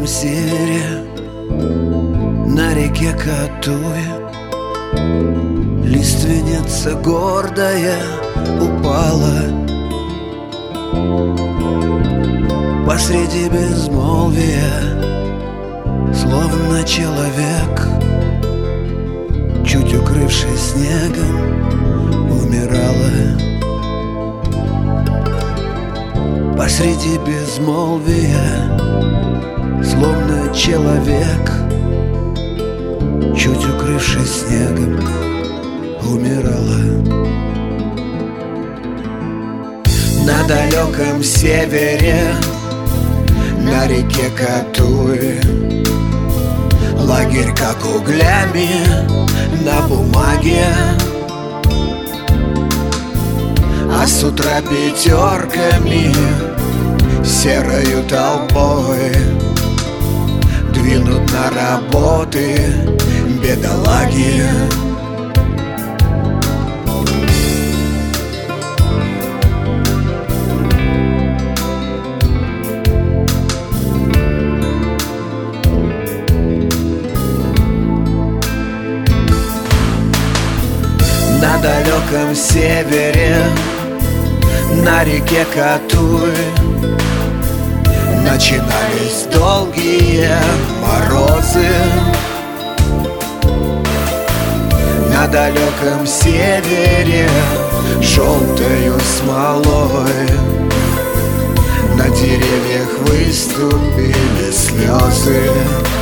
севере, на реке Катуе, лиственница гордая упала. Посреди безмолвия, словно человек, чуть укрывшись снегом, умирала. Посреди безмолвия, словно человек, чуть укрывшись снегом, умирала. На далеком севере, на реке Катуе, лагерь как углями на бумаге, а с утра пятерками серою толпой двинут на работы бедолаги. На далеком севере, на реке Катуе, начинались долгие морозы. На далеком севере, желтою смолой, на деревьях выступили слезы.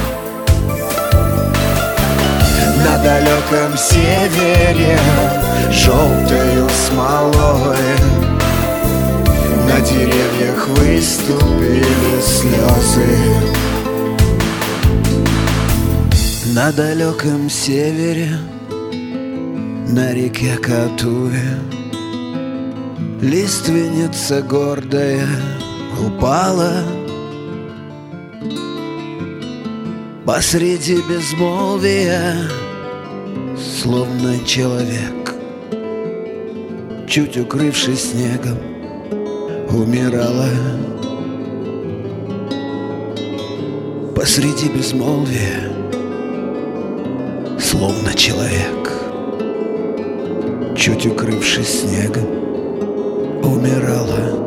На далеком севере, желтою смолой, на деревьях выступили слезы. На далеком севере, на реке Катуе, лиственница гордая упала. Посреди безмолвия, словно человек, чуть укрывшись снегом, умирала. Посреди безмолвия, словно человек, чуть укрывшись снегом, умирала.